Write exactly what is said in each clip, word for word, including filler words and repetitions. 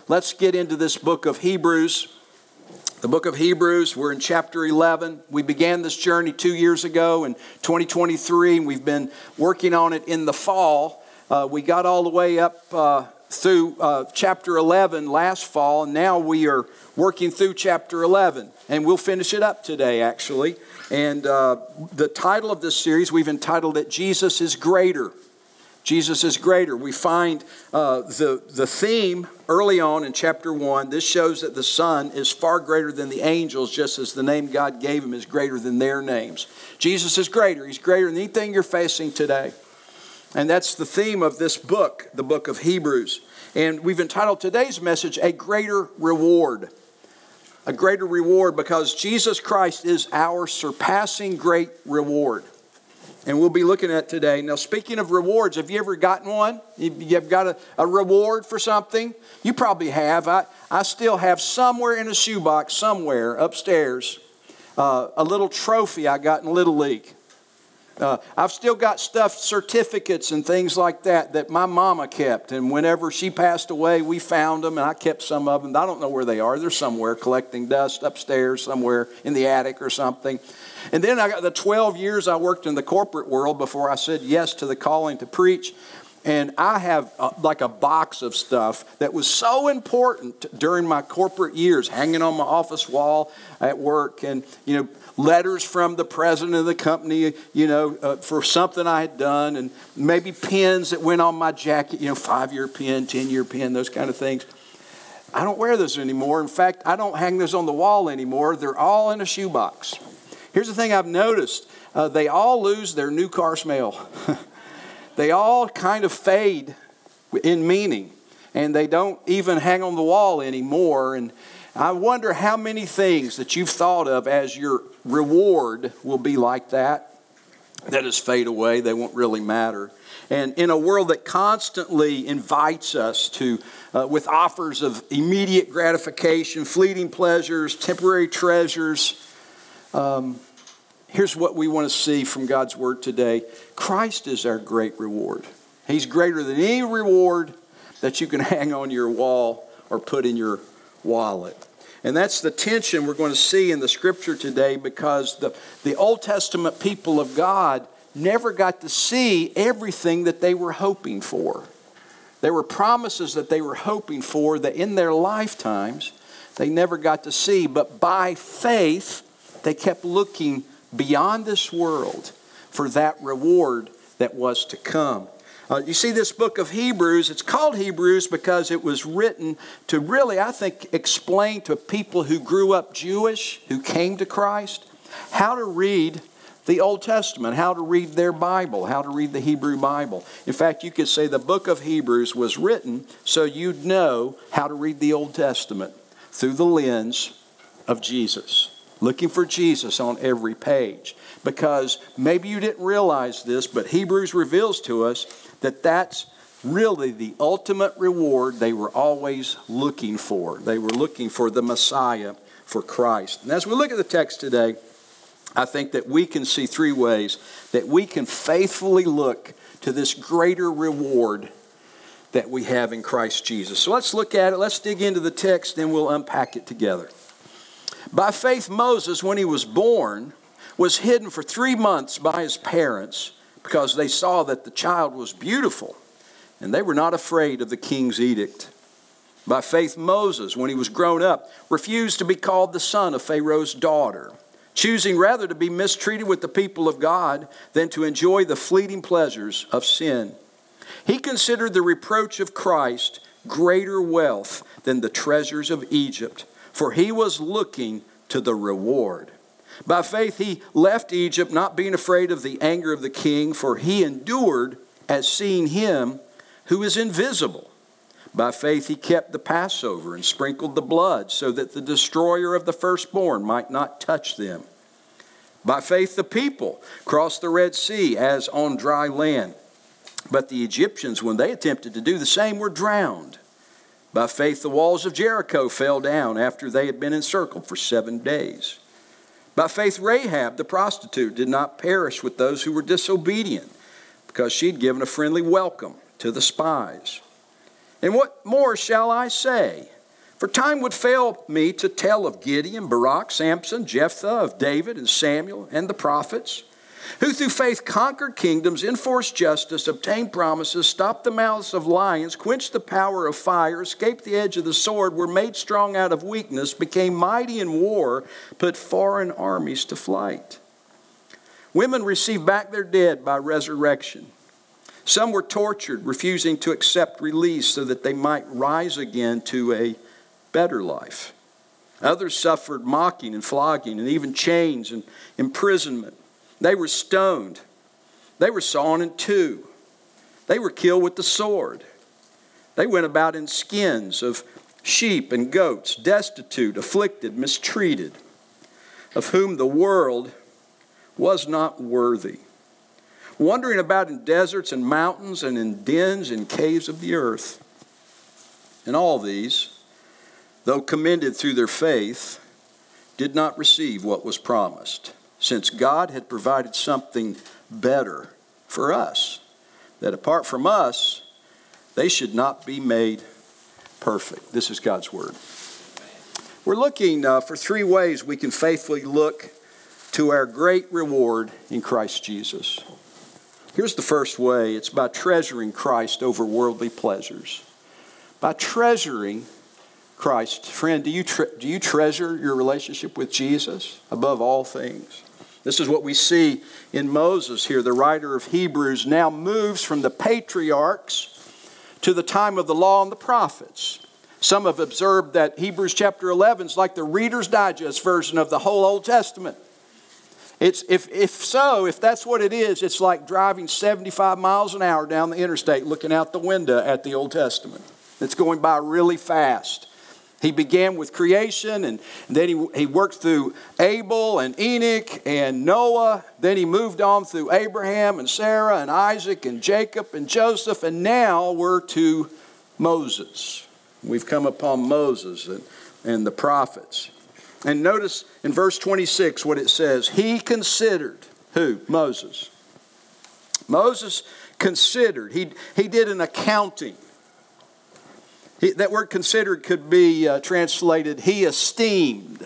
let's get into this book of Hebrews. The book of Hebrews, we're in chapter eleven. We began this journey two years ago in twenty twenty-three, and we've been working on it in the fall. Uh, we got all the way up uh, through uh, chapter eleven last fall, and now we are working through chapter eleven. And we'll finish it up today, actually. And uh, the title of this series, we've entitled it, Jesus is Greater. Jesus is greater. We find uh, the, the theme early on in chapter one. This shows that the Son is far greater than the angels, just as the name God gave him is greater than their names. Jesus is greater. He's greater than anything you're facing today. And that's the theme of this book, the book of Hebrews. And we've entitled today's message, A Greater Reward. A greater reward because Jesus Christ is our surpassing great reward. And we'll be looking at today. Now, speaking of rewards, have you ever gotten one? You've got a, a reward for something? You probably have. I, I still have somewhere in a shoebox, somewhere upstairs, uh, a little trophy I got in Little League. Uh, I've still got stuff, certificates and things like that, that my mama kept. And whenever she passed away, we found them, and I kept some of them. I don't know where they are. They're somewhere collecting dust upstairs, somewhere in the attic or something. And then I got the twelve years I worked in the corporate world before I said yes to the calling to preach. And I have uh, like a box of stuff that was so important during my corporate years, hanging on my office wall at work, and, you know, letters from the president of the company, you know, uh, for something I had done, and maybe pens that went on my jacket, you know, five-year pen, ten-year pen, those kind of things. I don't wear those anymore. In fact, I don't hang those on the wall anymore. They're all in a shoebox. Here's the thing I've noticed. Uh, they all lose their new car smell. They all kind of fade in meaning, and they don't even hang on the wall anymore. And I wonder how many things that you've thought of as your reward will be like that. That just fade away. They won't really matter. And in a world that constantly invites us to, uh, with offers of immediate gratification, fleeting pleasures, temporary treasures, um, here's what we want to see from God's Word today. Christ is our great reward. He's greater than any reward that you can hang on your wall or put in your wallet. And that's the tension we're going to see in the Scripture today, because the, the Old Testament people of God never got to see everything that they were hoping for. There were promises that they were hoping for that in their lifetimes they never got to see. But by faith, they kept looking beyond this world for that reward that was to come. Uh, you see, this book of Hebrews, it's called Hebrews because it was written to really, I think, explain to people who grew up Jewish, who came to Christ, how to read the Old Testament, how to read their Bible, how to read the Hebrew Bible. In fact, you could say the book of Hebrews was written so you'd know how to read the Old Testament through the lens of Jesus. Looking for Jesus on every page. Because maybe you didn't realize this, but Hebrews reveals to us that that's really the ultimate reward they were always looking for. They were looking for the Messiah, for Christ. And as we look at the text today, I think that we can see three ways that we can faithfully look to this greater reward that we have in Christ Jesus. So let's look at it. Let's dig into the text, and we'll unpack it together. By faith, Moses, when he was born, was hidden for three months by his parents because they saw that the child was beautiful, and they were not afraid of the king's edict. By faith, Moses, when he was grown up, refused to be called the son of Pharaoh's daughter, choosing rather to be mistreated with the people of God than to enjoy the fleeting pleasures of sin. He considered the reproach of Christ greater wealth than the treasures of Egypt, for he was looking to the reward. By faith he left Egypt, not being afraid of the anger of the king, for he endured as seeing him who is invisible. By faith he kept the Passover and sprinkled the blood, so that the destroyer of the firstborn might not touch them. By faith the people crossed the Red Sea as on dry land. But the Egyptians, when they attempted to do the same, were drowned. By faith, the walls of Jericho fell down after they had been encircled for seven days. By faith, Rahab, the prostitute, did not perish with those who were disobedient, because she had given a friendly welcome to the spies. And what more shall I say? For time would fail me to tell of Gideon, Barak, Samson, Jephthah, of David and Samuel and the prophets, who through faith conquered kingdoms, enforced justice, obtained promises, stopped the mouths of lions, quenched the power of fire, escaped the edge of the sword, were made strong out of weakness, became mighty in war, put foreign armies to flight. Women received back their dead by resurrection. Some were tortured, refusing to accept release so that they might rise again to a better life. Others suffered mocking and flogging and even chains and imprisonment. They were stoned. They were sawn in two. They were killed with the sword. They went about in skins of sheep and goats, destitute, afflicted, mistreated, of whom the world was not worthy, wandering about in deserts and mountains and in dens and caves of the earth. And all these, though commended through their faith, did not receive what was promised, since God had provided something better for us, that apart from us, they should not be made perfect. This is God's word. We're looking uh, for three ways we can faithfully look to our great reward in Christ Jesus. Here's the first way. It's by treasuring Christ over worldly pleasures. By treasuring Christ. Friend, do you, tre- do you treasure your relationship with Jesus above all things? This is what we see in Moses here. The writer of Hebrews now moves from the patriarchs to the time of the law and the prophets. Some have observed that Hebrews chapter eleven is like the Reader's Digest version of the whole Old Testament. It's, if, if so, if that's what it is, it's like driving seventy-five miles an hour down the interstate looking out the window at the Old Testament. It's going by really fast. He began with creation, and then he, he worked through Abel and Enoch and Noah. Then he moved on through Abraham and Sarah and Isaac and Jacob and Joseph. And now we're to Moses. We've come upon Moses and, and the prophets. And notice in verse twenty-six what it says. He considered, who? Moses. Moses considered. He, he did an accounting. He, that word considered could be uh, translated, he esteemed.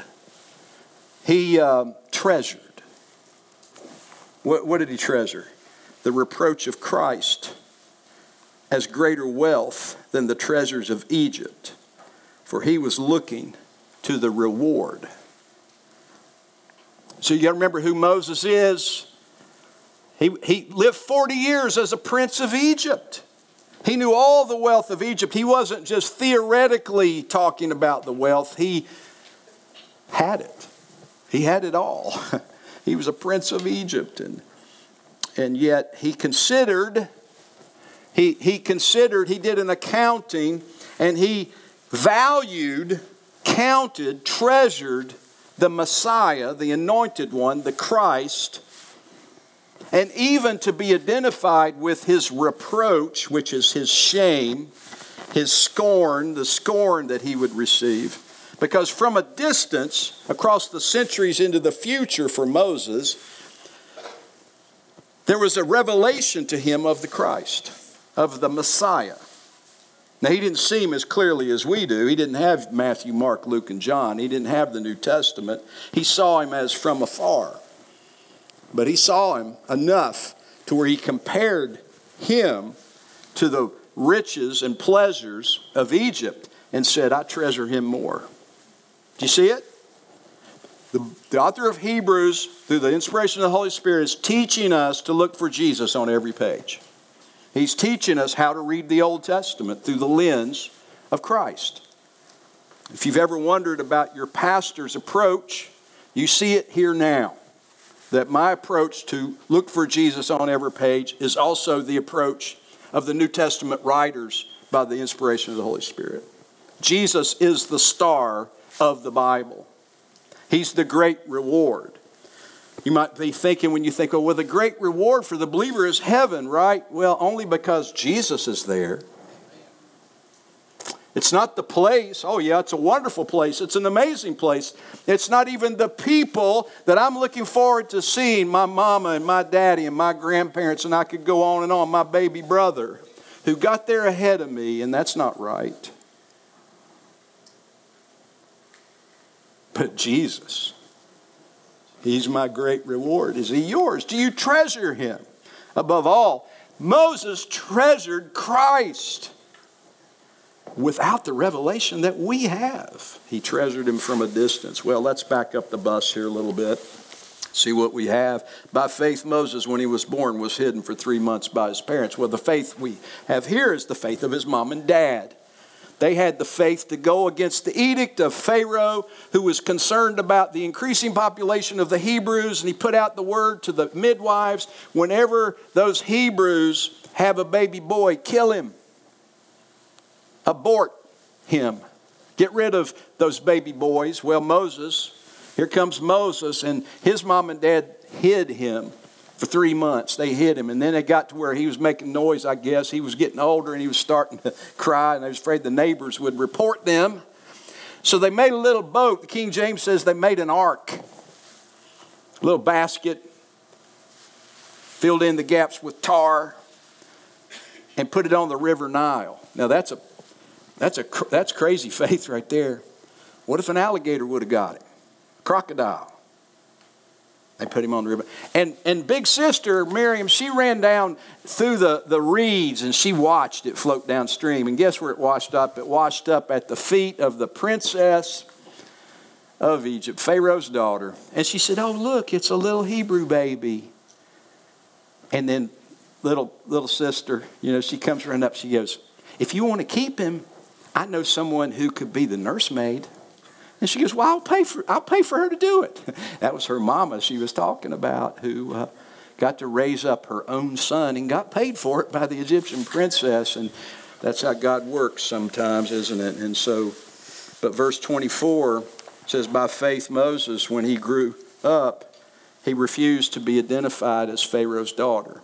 He uh, treasured. What, what did he treasure? The reproach of Christ as greater wealth than the treasures of Egypt. For he was looking to the reward. So you got to remember who Moses is. He, he lived forty years as a prince of Egypt. He knew all the wealth of Egypt. He wasn't just theoretically talking about the wealth. He had it. He had it all. He was a prince of Egypt. And, and yet he considered, he, he considered, he did an accounting, and he valued, counted, treasured the Messiah, the anointed one, the Christ, and even to be identified with his reproach, which is his shame, his scorn, the scorn that he would receive. Because from a distance, across the centuries into the future for Moses, there was a revelation to him of the Christ, of the Messiah. Now, he didn't see him as clearly as we do. He didn't have Matthew, Mark, Luke, and John. He didn't have the New Testament. He saw him as from afar. But he saw him enough to where he compared him to the riches and pleasures of Egypt and said, I treasure him more. Do you see it? The, the author of Hebrews, through the inspiration of the Holy Spirit, is teaching us to look for Jesus on every page. He's teaching us how to read the Old Testament through the lens of Christ. If you've ever wondered about your pastor's approach, you see it here now. That my approach to look for Jesus on every page is also the approach of the New Testament writers by the inspiration of the Holy Spirit. Jesus is the star of the Bible. He's the great reward. You might be thinking when you think, oh, well, the great reward for the believer is heaven, right? Well, only because Jesus is there. It's not the place. Oh, yeah, it's a wonderful place. It's an amazing place. It's not even the people that I'm looking forward to seeing, my mama and my daddy and my grandparents, and I could go on and on, my baby brother, who got there ahead of me, and that's not right. but Jesus. He's my great reward. Is he yours? Do you treasure him? Above all, Moses treasured Christ without the revelation that we have. He treasured him from a distance. Well, let's back up the bus here a little bit. See what we have. By faith, Moses, when he was born, was hidden for three months by his parents. Well, the faith we have here is the faith of his mom and dad. They had the faith to go against the edict of Pharaoh, who was concerned about the increasing population of the Hebrews, and he put out the word to the midwives, whenever those Hebrews have a baby boy, kill him. Abort him. Get rid of those baby boys. Well, Moses, here comes Moses, and his mom and dad hid him for three months. They hid him, and then they got to where he was making noise, I guess. He was getting older, and he was starting to cry, and they was afraid the neighbors would report them. So they made a little boat. The King James says they made an ark. A little basket, filled in the gaps with tar, and put it on the river Nile. Now that's a that's a that's crazy faith right there. What if an alligator would have got it? Crocodile. They put him on the river. And and big sister, Miriam, she ran down through the, the reeds and she watched it float downstream. And guess where it washed up? It washed up at the feet of the princess of Egypt, Pharaoh's daughter. And she said, oh, look, it's a little Hebrew baby. And then little little sister, you know, she comes running up. She goes, if you want to keep him, I know someone who could be the nursemaid. And she goes, well, I'll pay for I'll pay for her to do it. That was her mama she was talking about, who uh, got to raise up her own son and got paid for it by the Egyptian princess. And that's how God works sometimes, isn't it? And so, but verse twenty-four says, by faith Moses, when he grew up, he refused to be identified as Pharaoh's daughter.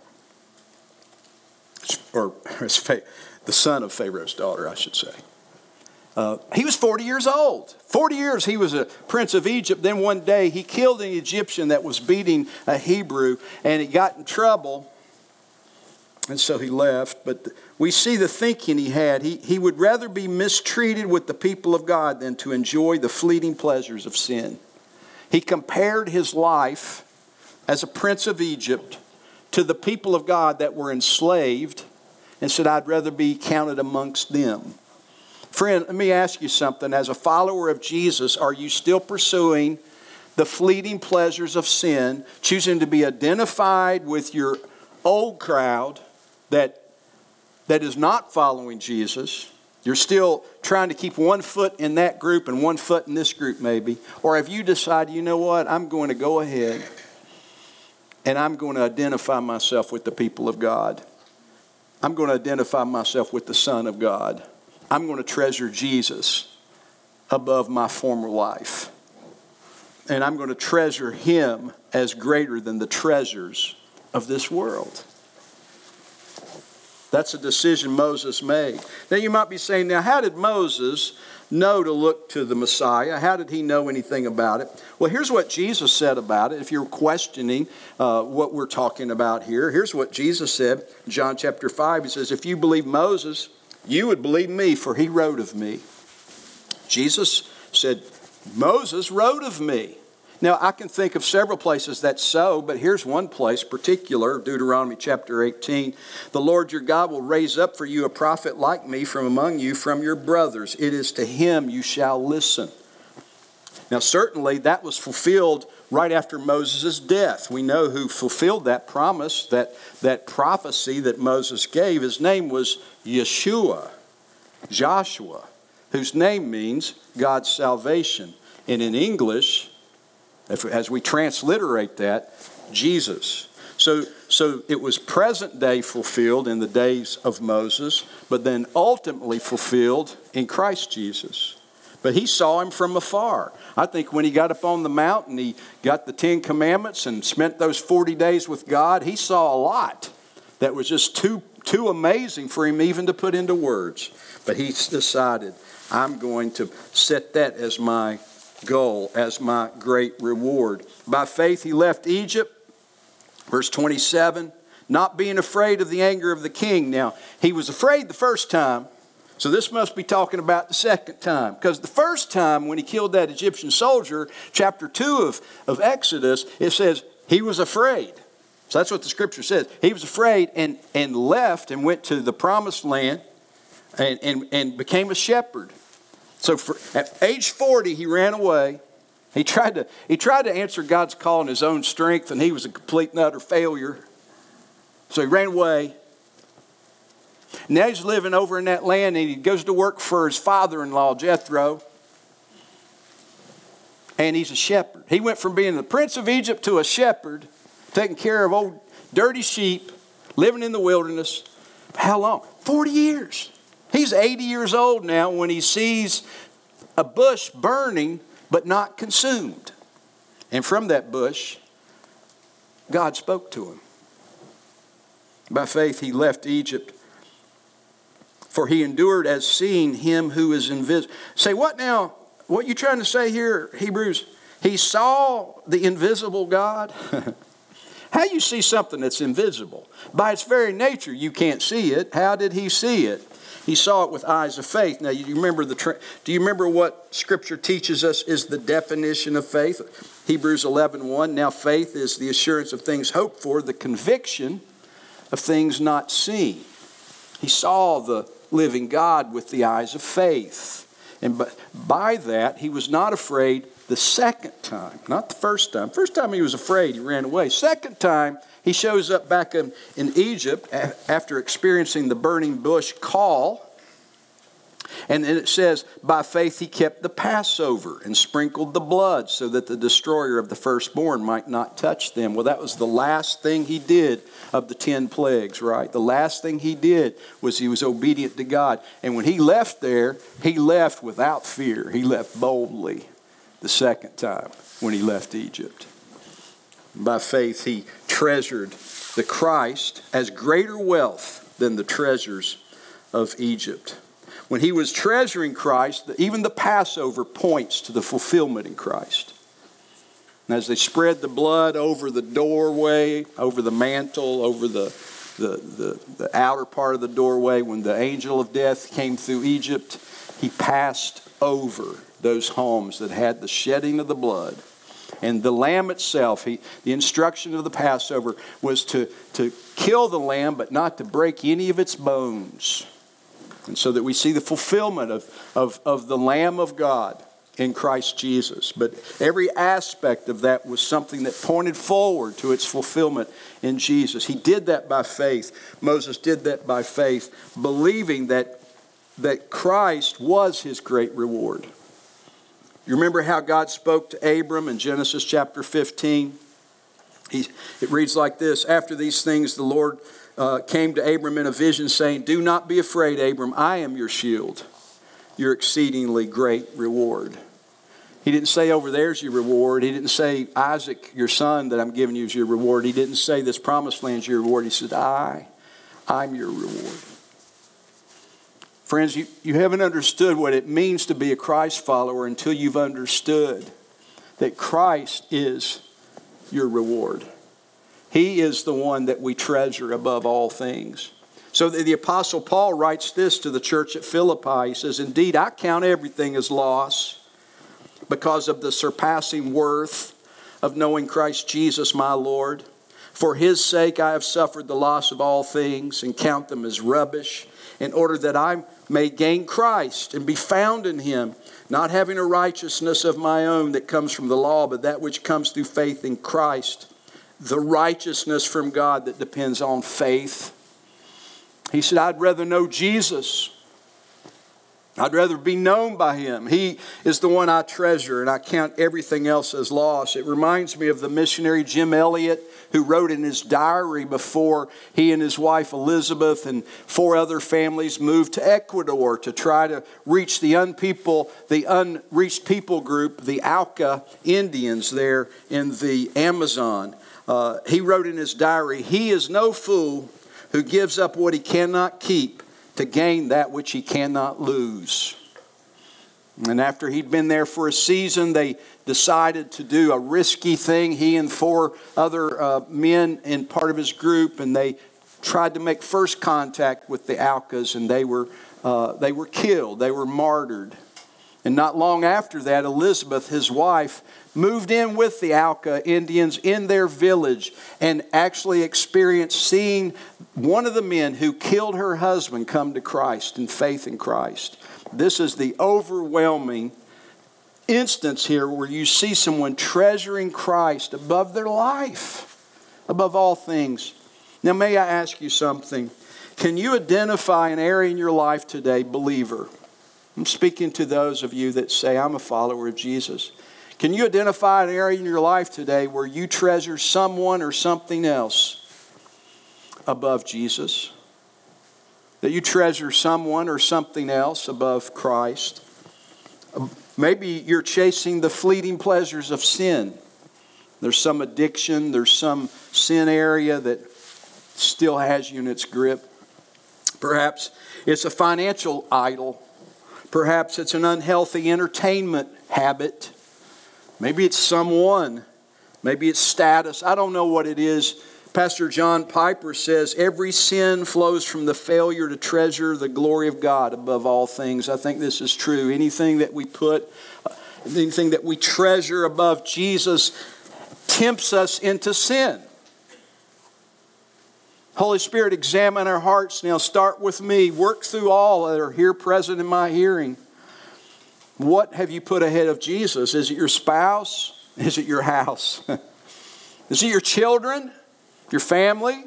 Or as Fa- the son of Pharaoh's daughter, I should say. Uh, he was forty years old. forty years he was a prince of Egypt. Then one day he killed an Egyptian that was beating a Hebrew, and he got in trouble, and so he left. But we see the thinking he had. He, he would rather be mistreated with the people of God than to enjoy the fleeting pleasures of sin. He compared his life as a prince of Egypt to the people of God that were enslaved and said, I'd rather be counted amongst them. Friend, let me ask you something. As a follower of Jesus, are you still pursuing the fleeting pleasures of sin, choosing to be identified with your old crowd that, that is not following Jesus? You're still trying to keep one foot in that group and one foot in this group maybe. Or have you decided, you know what, I'm going to go ahead and I'm going to identify myself with the people of God. I'm going to identify myself with the Son of God. I'm going to treasure Jesus above my former life. And I'm going to treasure him as greater than the treasures of this world. That's a decision Moses made. Now you might be saying, now how did Moses know to look to the Messiah? How did he know anything about it? Well, here's what Jesus said about it. If you're questioning uh, what we're talking about here, here's what Jesus said. John chapter five, he says, if you believe Moses, you would believe me, for he wrote of me. Jesus said, Moses wrote of me. Now, I can think of several places that's so, but here's one place particular, Deuteronomy chapter eighteen. The Lord your God will raise up for you a prophet like me from among you, from your brothers. It is to him you shall listen. Now, certainly that was fulfilled right after Moses' death. We know who fulfilled that promise, that, that prophecy that Moses gave. His name was Yeshua, Joshua, whose name means God's salvation. And in English, if, as we transliterate that, Jesus. So, so it was present day fulfilled in the days of Moses, but then ultimately fulfilled in Christ Jesus. But he saw him from afar. I think when he got up on the mountain, he got the Ten Commandments and spent those forty days with God. He saw a lot that was just too, too amazing for him even to put into words. But he decided, I'm going to set that as my goal, as my great reward. By faith, he left Egypt. Verse twenty-seven, not being afraid of the anger of the king. Now, he was afraid the first time. So this must be talking about the second time. Because the first time when he killed that Egyptian soldier, chapter two of, of Exodus, it says he was afraid. So that's what the scripture says. He was afraid and, and left and went to the promised land and, and, and became a shepherd. So for, at age forty, he ran away. He tried to he tried to answer God's call in his own strength, and he was a complete and utter failure. So he ran away. Now he's living over in that land, and he goes to work for his father-in-law, Jethro. And he's a shepherd. He went from being the prince of Egypt to a shepherd, taking care of old dirty sheep, living in the wilderness. How long? forty years. He's eighty years old now when he sees a bush burning but not consumed. And from that bush, God spoke to him. By faith, he left Egypt, for he endured as seeing him who is invisible. Say, what now? What you trying to say here, Hebrews? He saw the invisible God. How you see something that's invisible? By its very nature, you can't see it. How did he see it? He saw it with eyes of faith. Now, you remember the? Tra- do you remember what Scripture teaches us is the definition of faith? Hebrews eleven one. Now, faith is the assurance of things hoped for, the conviction of things not seen. He saw the living God with the eyes of faith. And by that, he was not afraid the second time. Not the first time. First time he was afraid, he ran away. Second time, he shows up back in, in Egypt after experiencing the burning bush call. And then it says, by faith he kept the Passover and sprinkled the blood so that the destroyer of the firstborn might not touch them. Well, that was the last thing he did of the ten plagues, right? The last thing he did was he was obedient to God. And when he left there, he left without fear. He left boldly the second time when he left Egypt. By faith he treasured the Christ as greater wealth than the treasures of Egypt. When he was treasuring Christ, even the Passover points to the fulfillment in Christ. And as they spread the blood over the doorway, over the mantle, over the, the, the, the outer part of the doorway, when the angel of death came through Egypt, he passed over those homes that had the shedding of the blood. And the lamb itself, he, the instruction of the Passover was to, to kill the lamb, but not to break any of its bones. And so that we see the fulfillment of, of, of the Lamb of God in Christ Jesus. But every aspect of that was something that pointed forward to its fulfillment in Jesus. He did that by faith. Moses did that by faith, believing that, that Christ was his great reward. You remember how God spoke to Abram in Genesis chapter fifteen? He, it reads like this, after these things the Lord Uh, came to Abram in a vision saying, do not be afraid, Abram, I am your shield, your exceedingly great reward. He didn't say over there's your reward. He didn't say Isaac, your son that I'm giving you is your reward. He didn't say this promised land is your reward. He said, I, I'm your reward. Friends, you, you haven't understood what it means to be a Christ follower until you've understood that Christ is your reward. He is the one that we treasure above all things. So the, the Apostle Paul writes this to the church at Philippi. He says, indeed, I count everything as loss because of the surpassing worth of knowing Christ Jesus my Lord. For his sake I have suffered the loss of all things and count them as rubbish, in order that I may gain Christ and be found in him, not having a righteousness of my own that comes from the law, but that which comes through faith in Christ, the righteousness from God that depends on faith. He said, I'd rather know Jesus. I'd rather be known by him. He is the one I treasure, and I count everything else as loss. It reminds me of the missionary Jim Elliot, who wrote in his diary before he and his wife Elizabeth and four other families moved to Ecuador to try to reach the unpeople, the unreached people group, the Auca Indians there in the Amazon. Uh, he wrote in his diary, he is no fool who gives up what he cannot keep to gain that which he cannot lose. And after he'd been there for a season, they decided to do a risky thing, he and four other uh, men in part of his group, and they tried to make first contact with the Aucas, and they were uh, they were killed. They were martyred. And not long after that, Elizabeth, his wife, moved in with the Auca Indians in their village and actually experienced seeing one of the men who killed her husband come to Christ and faith in Christ. This is the overwhelming instance here where you see someone treasuring Christ above their life, above all things. Now, may I ask you something? Can you identify an area in your life today, believer? I'm speaking to those of you that say, I'm a follower of Jesus. Can you identify an area in your life today where you treasure someone or something else above Jesus? That you treasure someone or something else above Christ? Maybe you're chasing the fleeting pleasures of sin. There's some addiction, there's some sin area that still has you in its grip. Perhaps it's a financial idol. Perhaps it's an unhealthy entertainment habit. Maybe it's someone. Maybe it's status. I don't know what it is. Pastor John Piper says, every sin flows from the failure to treasure the glory of God above all things. I think this is true. Anything that we put, anything that we treasure above Jesus tempts us into sin. Holy Spirit, examine our hearts now. Start with me. Work through all that are here present in my hearing. What have you put ahead of Jesus? Is it your spouse? Is it your house? Is it your children? Your family?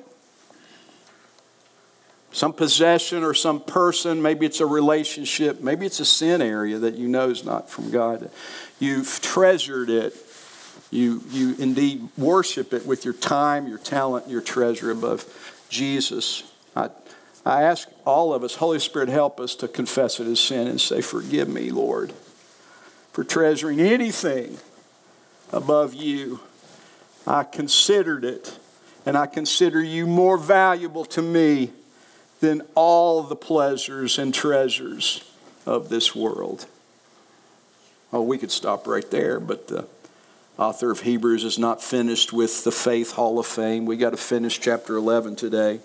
Some possession or some person? Maybe it's a relationship. Maybe it's a sin area that you know is not from God. You've treasured it. You, you indeed worship it with your time, your talent, your treasure above Jesus. I, I ask all of us, Holy Spirit, help us to confess it as sin and say, forgive me, Lord, for treasuring anything above you. I considered it, and I consider you more valuable to me than all the pleasures and treasures of this world. Oh, we could stop right there, but the author of Hebrews is not finished with the Faith Hall of Fame. We got to finish chapter eleven today.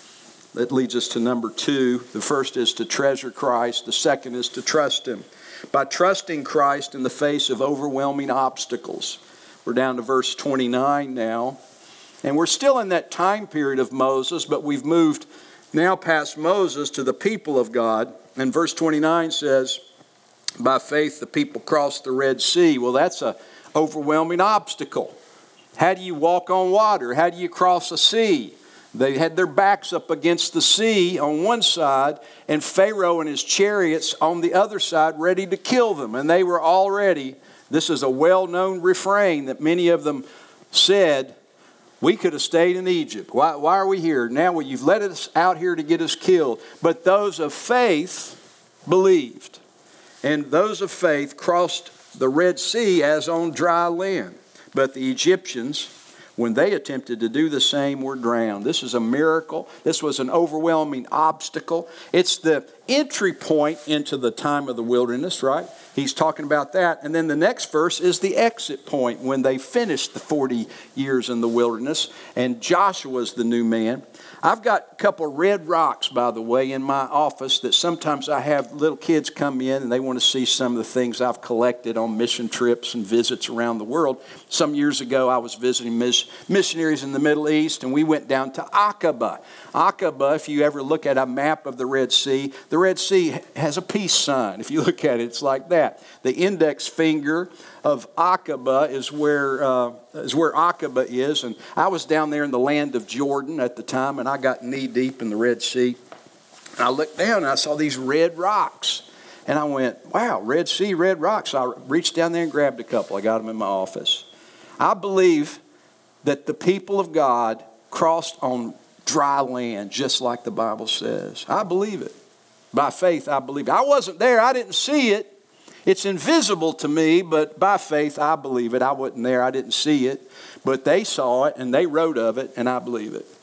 That leads us to number two. The first is to treasure Christ. The second is to trust Him. By trusting Christ in the face of overwhelming obstacles. We're down to verse twenty-nine now. And we're still in that time period of Moses, but we've moved now past Moses to the people of God. And verse twenty-nine says, by faith the people crossed the Red Sea. Well, that's a overwhelming obstacle. How do you walk on water? How do you cross a sea? They had their backs up against the sea on one side and Pharaoh and his chariots on the other side ready to kill them. And they were already, this is a well-known refrain that many of them said, we could have stayed in Egypt. Why, why are we here? Now well, you've let us out here to get us killed. But those of faith believed. And those of faith crossed the Red Sea as on dry land. But the Egyptians, when they attempted to do the same, were drowned. This is a miracle. This was an overwhelming obstacle. It's the entry point into the time of the wilderness, right? He's talking about that. And then the next verse is the exit point when they finished the forty years in the wilderness. And Joshua's the new man. I've got a couple of red rocks, by the way, in my office that sometimes I have little kids come in and they want to see some of the things I've collected on mission trips and visits around the world. Some years ago, I was visiting mis- missionaries in the Middle East, and we went down to Aqaba. Aqaba, if you ever look at a map of the Red Sea, the Red Sea has a peace sign. If you look at it, it's like that. The index finger of Aqaba is where uh, is where Aqaba is, and I was down there in the land of Jordan at the time, and I got knee deep in the Red Sea. And I looked down and I saw these red rocks, and I went, "Wow, Red Sea, red rocks!" So I reached down there and grabbed a couple. I got them in my office. I believe that the people of God crossed on dry land, just like the Bible says. I believe it. By faith, I believe it. I wasn't there. I didn't see it. It's invisible to me, but by faith, I believe it. I wasn't there. I didn't see it. But they saw it, and they wrote of it, and I believe it.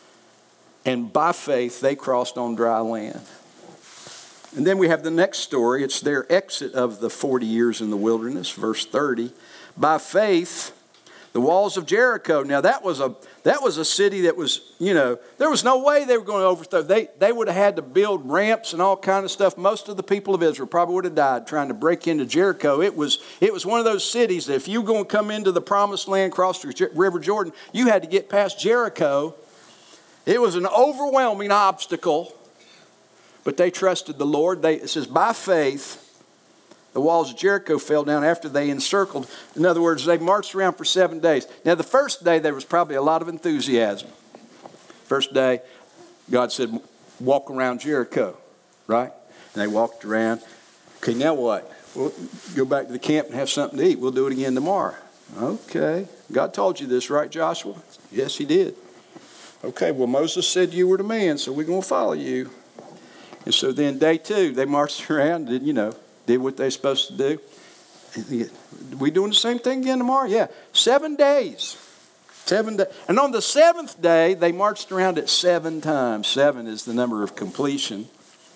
And by faith, they crossed on dry land. And then we have the next story. It's their exit of the forty years in the wilderness, verse thirty. By faith, The walls of Jericho. Now that was a that was a city that was, you know, there was no way they were going to overthrow. They they would have had to build ramps and all kind of stuff. Most of the people of Israel probably would have died trying to break into Jericho. It was it was one of those cities that if you were going to come into the promised land, cross the River Jordan, you had to get past Jericho. It was an overwhelming obstacle, but they trusted the Lord. They, it says, by faith, the walls of Jericho fell down after they encircled. In other words, they marched around for seven days. Now, the first day, there was probably a lot of enthusiasm. First day, God said, walk around Jericho, right? And they walked around. Okay, now what? We'll go back to the camp and have something to eat. We'll do it again tomorrow. Okay. God told you this, right, Joshua? Yes, he did. Okay, well, Moses said you were the man, so we're going to follow you. And so then day two, they marched around, did, you know, did what they're supposed to do. We doing the same thing again tomorrow? Yeah. Seven days. Seven days. And on the seventh day, they marched around it seven times. Seven is the number of completion.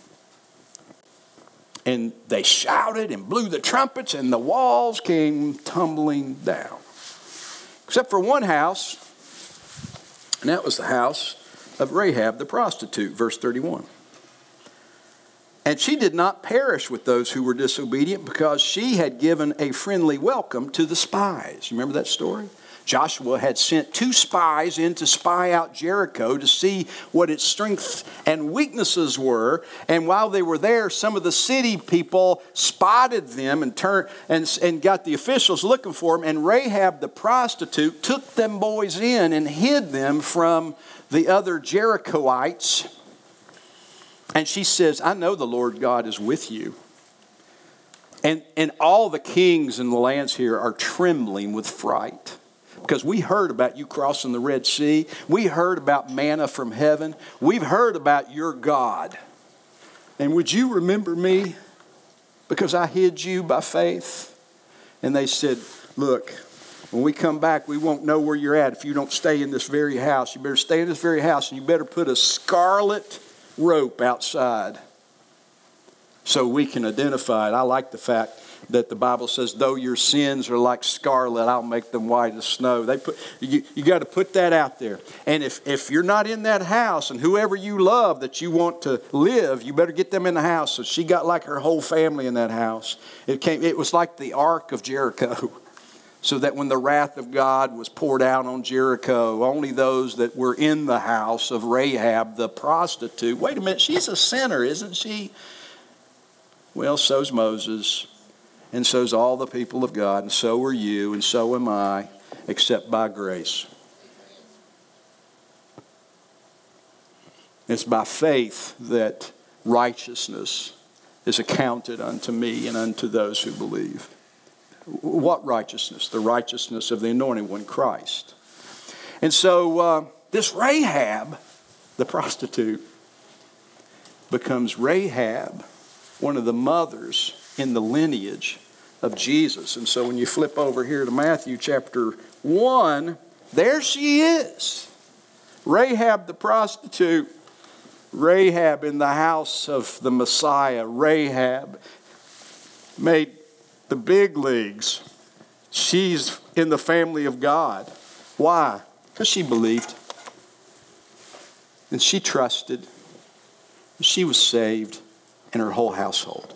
And they shouted and blew the trumpets, and the walls came tumbling down. Except for one house. And that was the house of Rahab the prostitute, verse thirty-one. And she did not perish with those who were disobedient because she had given a friendly welcome to the spies. You remember that story? Joshua had sent two spies in to spy out Jericho to see what its strengths and weaknesses were. And while they were there, some of the city people spotted them and turned and, and got the officials looking for them. And Rahab the prostitute took them boys in and hid them from the other Jerichoites. And she says, I know the Lord God is with you. And, and all the kings in the lands here are trembling with fright. Because we heard about you crossing the Red Sea. We heard about manna from heaven. We've heard about your God. And would you remember me? Because I hid you by faith. And they said, look, when we come back, we won't know where you're at if you don't stay in this very house. You better stay in this very house, and you better put a scarlet rope outside so we can identify it. I like the fact that the Bible says, though your sins are like scarlet, I'll make them white as snow. They put you, you got to put that out there. And if, if you're not in that house, and whoever you love that you want to live, you better get them in the house. So she got like her whole family in that house. It came. It was like the Ark of Jericho. So that when the wrath of God was poured out on Jericho, only those that were in the house of Rahab the prostitute. Wait a minute, she's a sinner, isn't she? Well, so's Moses, and so's all the people of God, and so are you, and so am I, except by grace. It's by faith that righteousness is accounted unto me and unto those who believe. What righteousness? The righteousness of the anointed one, Christ. And so uh, this Rahab, the prostitute, becomes Rahab, one of the mothers in the lineage of Jesus. And so when you flip over here to Matthew chapter one, there she is. Rahab the prostitute. Rahab in the house of the Messiah. Rahab made the big leagues. She's in the family of God. Why? Because she believed. And she trusted. She was saved, and her whole household.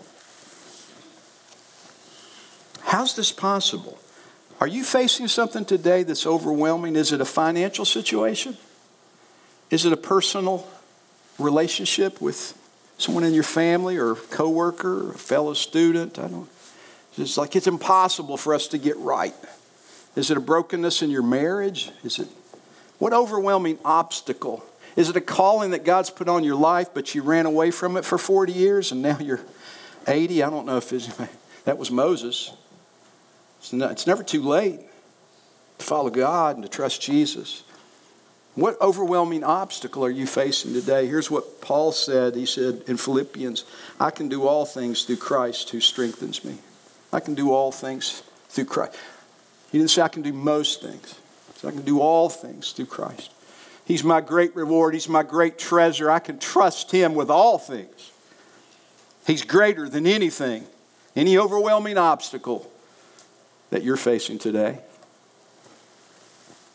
How's this possible? Are you facing something today that's overwhelming? Is it a financial situation? Is it a personal relationship with someone in your family or a coworker or a fellow student? I don't It's like it's impossible for us to get right. Is it a brokenness in your marriage? Is it what overwhelming obstacle? Is it a calling that God's put on your life, but you ran away from it for forty years and now you're eighty? I don't know if it's, that was Moses. It's, not, it's never too late to follow God and to trust Jesus. What overwhelming obstacle are you facing today? Here's what Paul said. He said in Philippians, I can do all things through Christ who strengthens me. I can do all things through Christ. He didn't say I can do most things. He said I can do all things through Christ. He's my great reward. He's my great treasure. I can trust Him with all things. He's greater than anything, any overwhelming obstacle that you're facing today.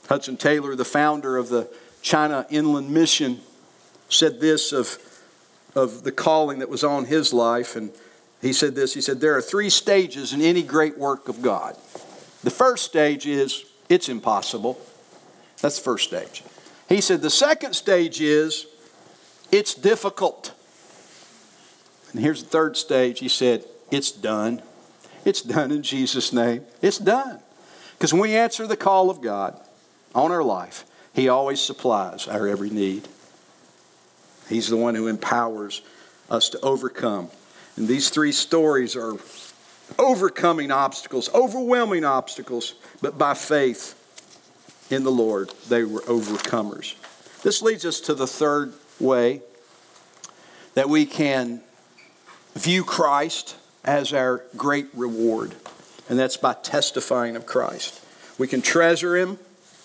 Hudson Taylor, the founder of the China Inland Mission, said this of, of the calling that was on his life. And he said this, he said, there are three stages in any great work of God. The first stage is, it's impossible. That's the first stage. He said the second stage is, it's difficult. And here's the third stage. He said, it's done. It's done in Jesus' name. It's done. Because when we answer the call of God on our life, He always supplies our every need. He's the one who empowers us to overcome. And these three stories are overcoming obstacles, overwhelming obstacles, but by faith in the Lord, they were overcomers. This leads us to the third way that we can view Christ as our great reward, and that's by testifying of Christ. We can treasure Him,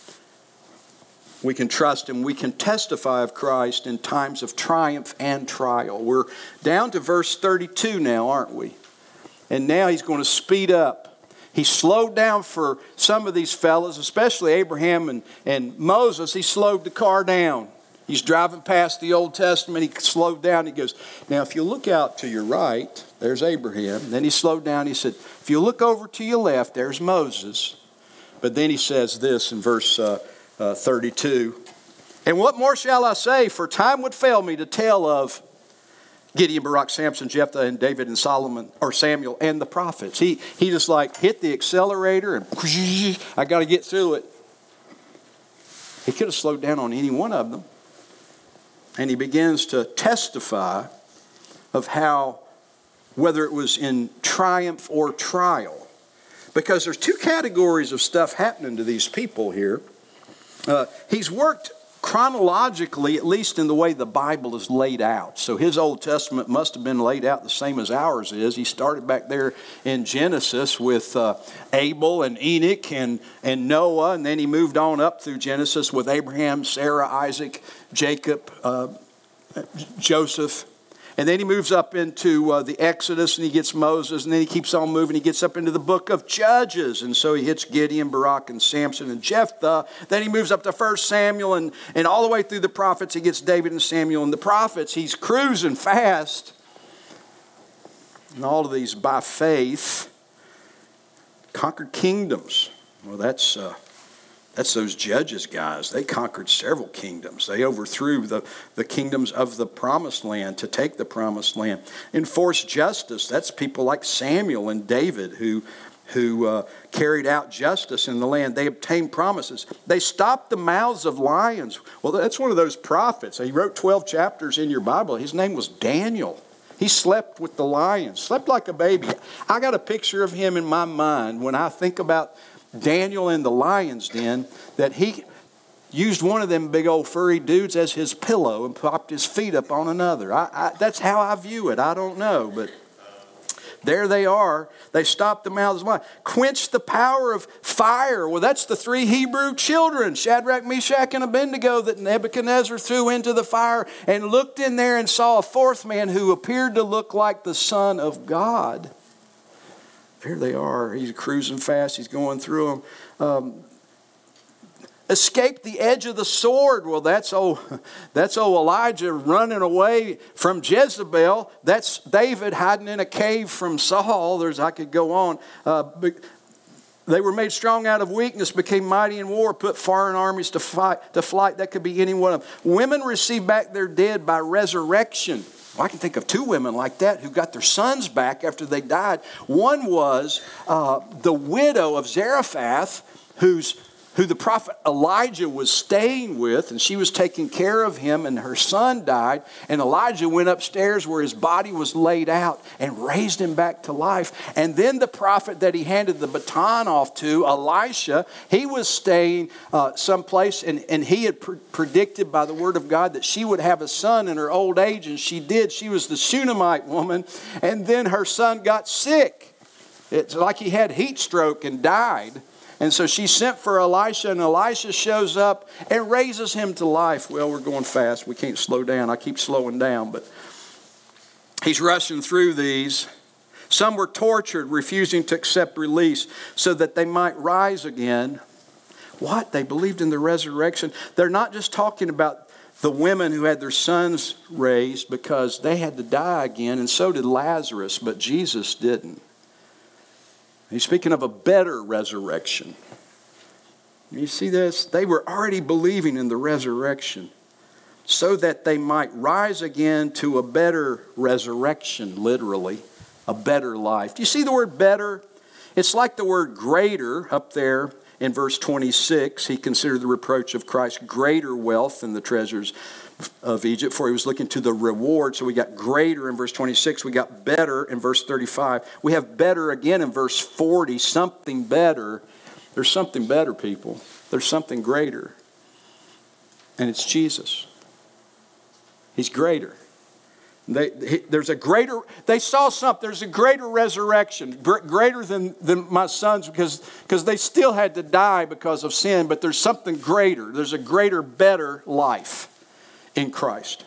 we can trust Him, we can testify of Christ in times of triumph and trial. We're down to verse thirty-two now, aren't we? And now he's going to speed up. He slowed down for some of these fellas, especially Abraham and, and Moses. He slowed the car down. He's driving past the Old Testament. He slowed down. He goes, now if you look out to your right, there's Abraham. Then he slowed down. He said, if you look over to your left, there's Moses. But then he says this in verse uh, uh, thirty-two. And what more shall I say? For time would fail me to tell of Gideon, Barak, Samson, Jephthah, and David, and Solomon, or Samuel, and the prophets. He, he just like hit the accelerator and I got to get through it. He could have slowed down on any one of them. And he begins to testify of how, whether it was in triumph or trial, because there's two categories of stuff happening to these people here. Uh, he's worked chronologically, at least in the way the Bible is laid out. So his Old Testament must have been laid out the same as ours is. He started back there in Genesis with uh, Abel and Enoch and, and Noah, and then he moved on up through Genesis with Abraham, Sarah, Isaac, Jacob, uh, Joseph. And then he moves up into uh, the Exodus, and he gets Moses, and then he keeps on moving. He gets up into the book of Judges, and so he hits Gideon, Barak, and Samson, and Jephthah. Then he moves up to First Samuel, and, and all the way through the prophets, he gets David and Samuel. And the prophets, he's cruising fast. And all of these, by faith, conquered kingdoms. Well, that's... Uh, That's those Judges guys. They conquered several kingdoms. They overthrew the, the kingdoms of the promised land to take the promised land. Enforced justice. That's people like Samuel and David who, who uh, carried out justice in the land. They obtained promises. They stopped the mouths of lions. Well, that's one of those prophets. He wrote twelve chapters in your Bible. His name was Daniel. He slept with the lions, slept like a baby. I got a picture of him in my mind when I think about Daniel in the lion's den, that he used one of them big old furry dudes as his pillow and popped his feet up on another. I, I, that's how I view it. I don't know, but there they are. They stopped the mouths of lions. Quenched the power of fire. Well, that's the three Hebrew children, Shadrach, Meshach, and Abednego, that Nebuchadnezzar threw into the fire, and looked in there and saw a fourth man who appeared to look like the Son of God. There they are. He's cruising fast. He's going through them. Um, escaped the edge of the sword. Well, that's old, that's old Elijah running away from Jezebel. That's David hiding in a cave from Saul. There's, I could go on. Uh, they were made strong out of weakness, became mighty in war, put foreign armies to fight, to flight. That could be any one of them. Women received back their dead by resurrection. Well, I can think of two women like that who got their sons back after they died. One was uh, the widow of Zarephath, who's who the prophet Elijah was staying with, and she was taking care of him, and her son died, and Elijah went upstairs where his body was laid out and raised him back to life. And then the prophet that he handed the baton off to, Elisha, he was staying uh, someplace, and, and he had pre- predicted by the word of God that she would have a son in her old age, and she did. She was the Shunammite woman, and then her son got sick. It's like he had heat stroke and died. And so she sent for Elisha, and Elisha shows up and raises him to life. Well, we're going fast. We can't slow down. I keep slowing down, but he's rushing through these. Some were tortured, refusing to accept release so that they might rise again. What? They believed in the resurrection. They're not just talking about the women who had their sons raised because they had to die again, and so did Lazarus, but Jesus didn't. He's speaking of a better resurrection. You see this? They were already believing in the resurrection so that they might rise again to a better resurrection, literally, a better life. Do you see the word better? It's like the word greater up there in verse twenty-six. He considered the reproach of Christ greater wealth than the treasures of Egypt, for he was looking to the reward. So we got greater in verse twenty-six. We got better in verse thirty-five. We have better again in verse forty, something better. There's something better, people. There's something greater. And it's Jesus. He's greater. They, he, there's a greater, they saw something, there's a greater resurrection, gr- greater than, than my sons, because, because they still had to die because of sin, but there's something greater. There's a greater, better life in Christ.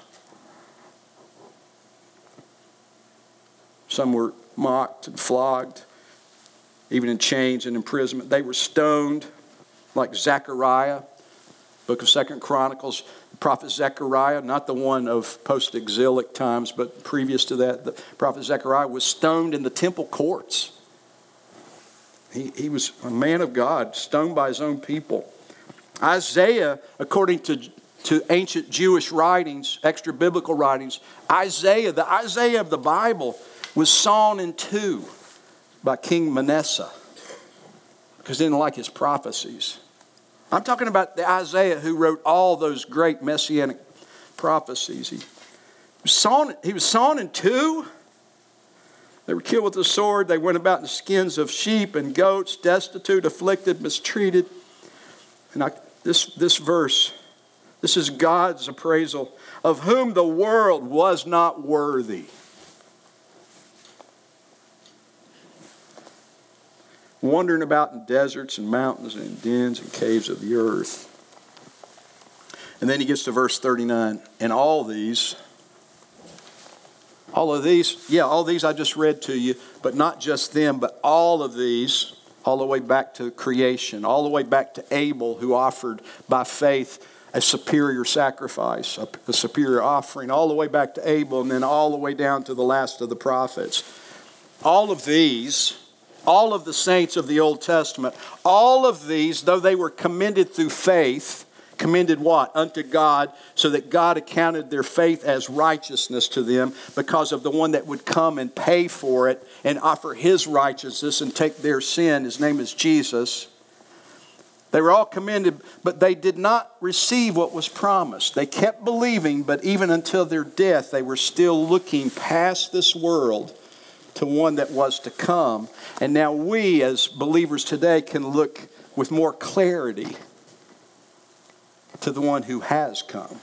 Some were mocked and flogged, even in chains and imprisonment. They were stoned, like Zechariah, book of Second Chronicles. The prophet Zechariah, not the one of post-exilic times, but previous to that, the prophet Zechariah was stoned in the temple courts. He, he was a man of God, stoned by his own people. Isaiah, according to, to ancient Jewish writings, extra-biblical writings, Isaiah, the Isaiah of the Bible, was sawn in two by King Manasseh because he didn't like his prophecies. I'm talking about the Isaiah who wrote all those great messianic prophecies. He was sawn, he was sawn in two. They were killed with a sword. They went about in the skins of sheep and goats, destitute, afflicted, mistreated. And I, this, this verse, this is God's appraisal of whom the world was not worthy. Wandering about in deserts and mountains and in dens and caves of the earth. And then he gets to verse thirty-nine. And all these, all of these, yeah, all these I just read to you, but not just them, but all of these, all the way back to creation, all the way back to Abel, who offered by faith a superior sacrifice, a, a superior offering, all the way back to Abel, and then all the way down to the last of the prophets. All of these, all of the saints of the Old Testament, all of these, though they were commended through faith, commended what? Unto God, so that God accounted their faith as righteousness to them because of the one that would come and pay for it and offer his righteousness and take their sin. His name is Jesus. They were all commended, but they did not receive what was promised. They kept believing, but even until their death, they were still looking past this world to one that was to come. And now we as believers today can look with more clarity to the one who has come.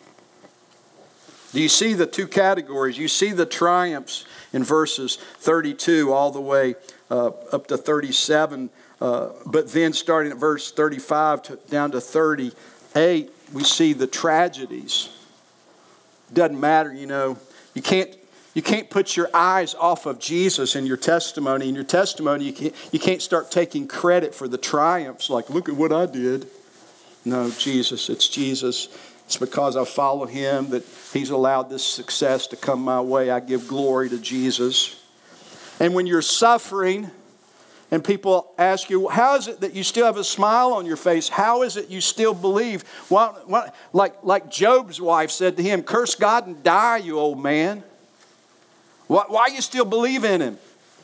Do you see the two categories? You see the triumphs in verses thirty-two all the way uh, up to thirty-seven. Uh, but then starting at verse thirty-five to, down to thirty-eight, we see the tragedies. Doesn't matter, you know. You can't You can't put your eyes off of Jesus in your testimony. In your testimony, you can't, you can't start taking credit for the triumphs, like, look at what I did. No, Jesus, it's Jesus. It's because I follow him that he's allowed this success to come my way. I give glory to Jesus. And when you're suffering and people ask you, how is it that you still have a smile on your face? How is it you still believe? Well, well, like, like Job's wife said to him, curse God and die, you old man. Why, why you still believe in him?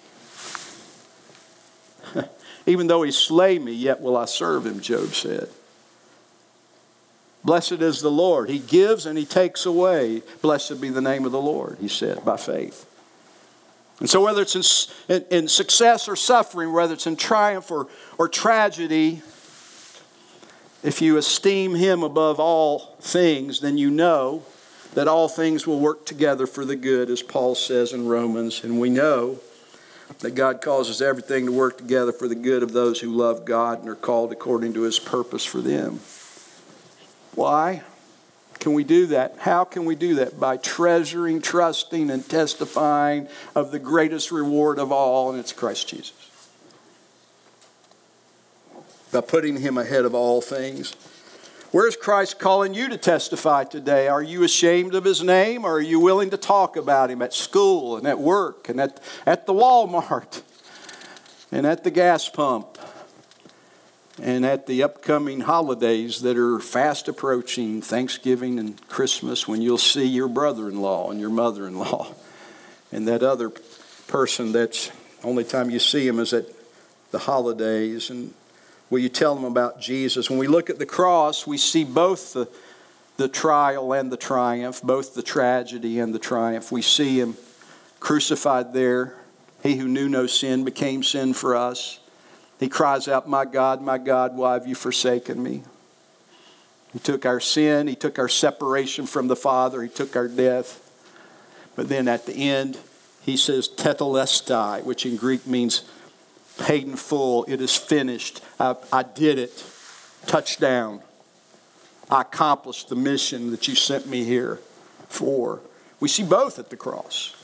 Even though he slay me, yet will I serve him, Job said. Blessed is the Lord. He gives and he takes away. Blessed be the name of the Lord, he said, by faith. And so whether it's in, in, in success or suffering, whether it's in triumph or, or tragedy, if you esteem him above all things, then you know that all things will work together for the good, as Paul says in Romans. And we know that God causes everything to work together for the good of those who love God and are called according to his purpose for them. Why can we do that? How can we do that? By treasuring, trusting, and testifying of the greatest reward of all, and it's Christ Jesus. by putting Him ahead of all things. Where's Christ calling you to testify today? Are you ashamed of His name, or are you willing to talk about Him at school and at work and at, at the Walmart and at the gas pump and at the upcoming holidays that are fast approaching, Thanksgiving and Christmas, when you'll see your brother-in-law and your mother-in-law and that other person that's only time you see him is at the holidays? And will you tell them about Jesus? When we look at the cross, we see both the, the trial and the triumph, both the tragedy and the triumph. We see Him crucified there. He who knew no sin became sin for us. He cries out, "My God, my God, why have you forsaken me?" He took our sin. He took our separation from the Father. He took our death. But then at the end, He says, "Tetelestai," which in Greek means paid in full. It is finished. I, I did it. Touchdown. I accomplished the mission that you sent me here for. We see both at the cross.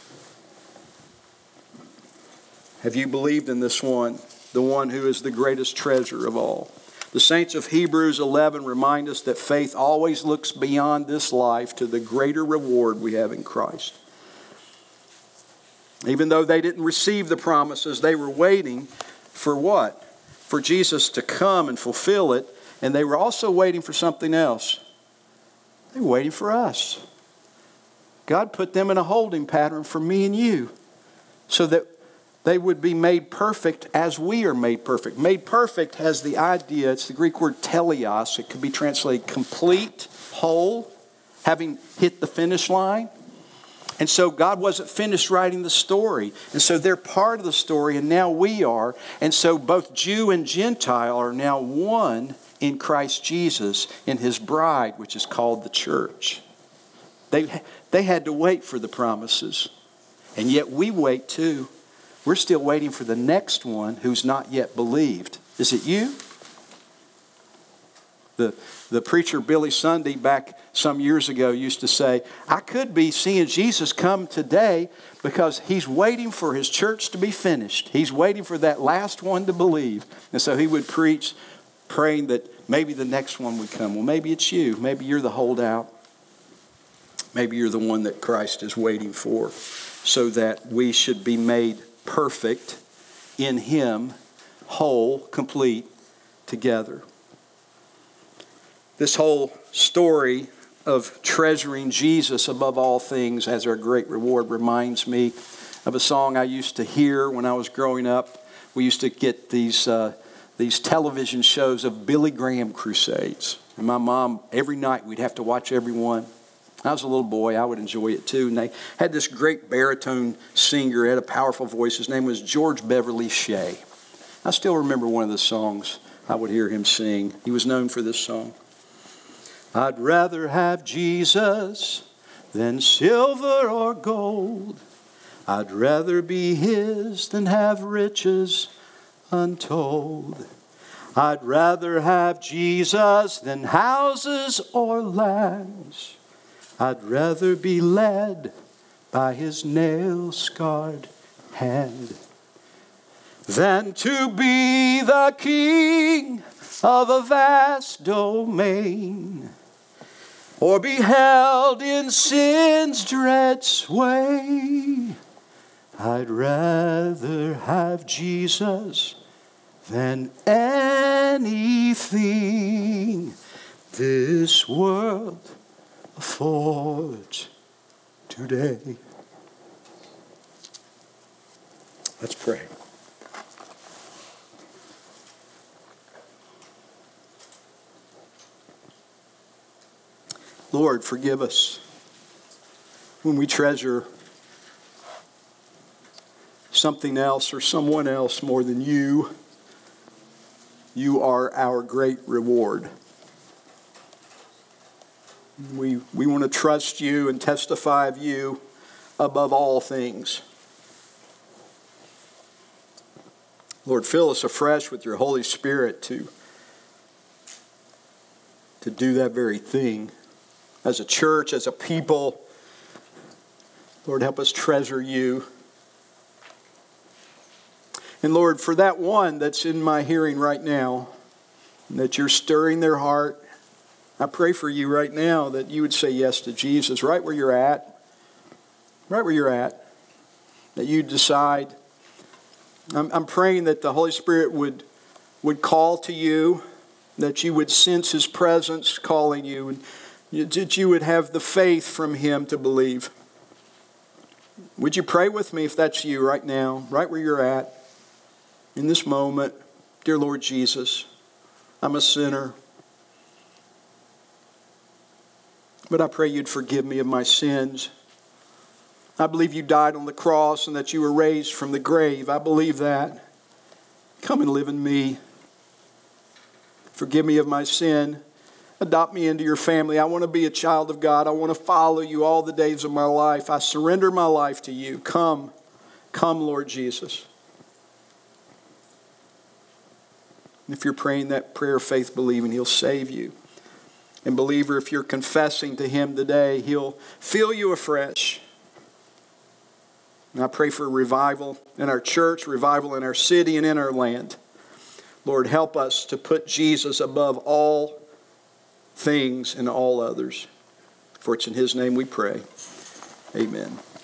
Have you believed in this one, the one who is the greatest treasure of all? The saints of Hebrews eleven remind us that faith always looks beyond this life to the greater reward we have in Christ. Even though they didn't receive the promises, they were waiting for what? For Jesus to come and fulfill it. And they were also waiting for something else. They were waiting for us. God put them in a holding pattern for me and you, so that they would be made perfect as we are made perfect. Made perfect has the idea, it's the Greek word teleos. It could be translated complete, whole, having hit the finish line. And so God wasn't finished writing the story. And so they're part of the story, and now we are. And so both Jew and Gentile are now one in Christ Jesus, in His bride, which is called the church. They, they had to wait for the promises. And yet we wait too. We're still waiting for the next one who's not yet believed. Is it you? The, the preacher Billy Sunday back some years ago used to say, I could be seeing Jesus come today because He's waiting for His church to be finished. He's waiting for that last one to believe. And so he would preach praying that maybe the next one would come. Well, maybe it's you. Maybe you're the holdout. Maybe you're the one that Christ is waiting for, so that we should be made perfect in Him, whole, complete, together. This whole story of treasuring Jesus above all things as our great reward reminds me of a song I used to hear when I was growing up. We used to get these uh, these television shows of Billy Graham crusades. And my mom, every night we'd have to watch every one. I was a little boy. I would enjoy it too. And they had this great baritone singer. He had a powerful voice. His name was George Beverly Shea. I still remember one of the songs I would hear him sing. He was known for this song. I'd rather have Jesus than silver or gold. I'd rather be His than have riches untold. I'd rather have Jesus than houses or lands. I'd rather be led by His nail-scarred hand than to be the king of a vast domain, or be held in sin's dread sway. I'd rather have Jesus than anything this world affords today. Let's pray. Lord, forgive us when we treasure something else or someone else more than you. You are our great reward. We, we want to trust you and testify of you above all things. Lord, fill us afresh with your Holy Spirit to, to do that very thing. As a church, as a people, Lord, help us treasure you. And Lord, for that one that's in my hearing right now, and that you're stirring their heart. I pray for you right now that you would say yes to Jesus right where you're at. Right where you're at. That you decide. I'm, I'm praying that the Holy Spirit would, would call to you, that you would sense His presence calling you, and that you would have the faith from Him to believe. Would you pray with me if that's you right now, right where you're at, in this moment? Dear Lord Jesus, I'm a sinner. But I pray you'd forgive me of my sins. I believe you died on the cross and that you were raised from the grave. I believe that. Come and live in me. Forgive me of my sin. Adopt me into your family. I want to be a child of God. I want to follow you all the days of my life. I surrender my life to you. Come. Come, Lord Jesus. If you're praying that prayer of faith, believing, He'll save you. And believer, if you're confessing to Him today, He'll fill you afresh. And I pray for revival in our church, revival in our city, and in our land. Lord, help us to put Jesus above all things and all others. For it's in His name we pray. Amen.